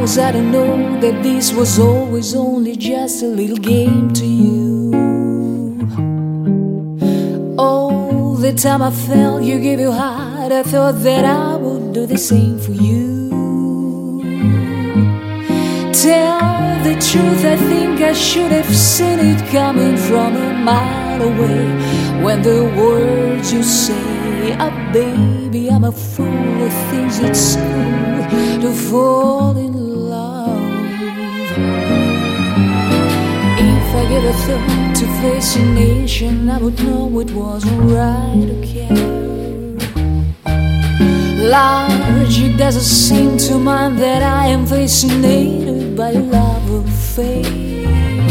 'cause I don't know that this was always only just a little game to you. All the time I felt you gave your heart, I thought that I would do the same for you. Tell the truth, I think I should have seen it coming from a mile away. When the words you say, oh baby, I'm a fool who thinks it's cool to fall in love. If I gave a thought to fascination, I would know it wasn't right to care. Logic doesn't seem to mind that I am fascinated by love of fate.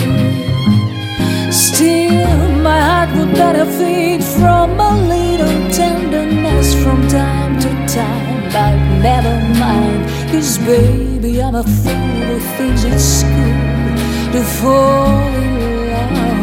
Still, my heart would better fade from a little tenderness from time to time. But never mind, 'cause baby, I'm a fool who thinks it's cool to fall in love.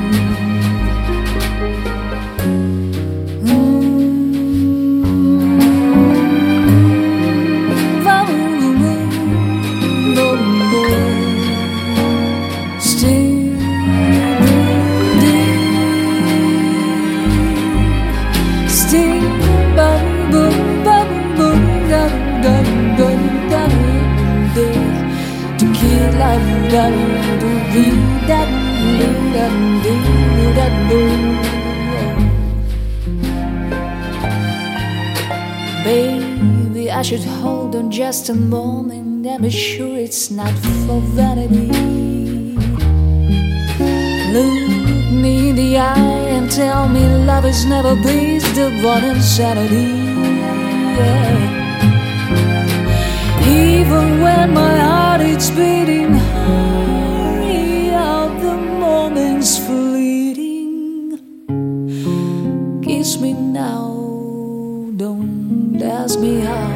Baby, I should hold on just a moment and be sure it's not for vanity. Look me in the eye and tell me love is never based upon insanity. Yeah. Even when my heart is beating, hurry out, the moment's fleeting. Kiss me now, don't ask me how.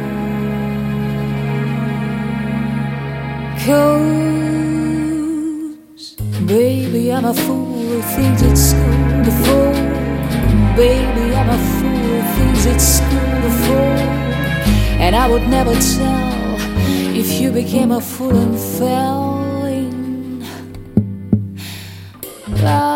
'Cause baby, I'm a fool who thinks it's cool to fall. Baby, I'm a fool who thinks it's cool to fall. And I would never tell if you became a fool and fell in love.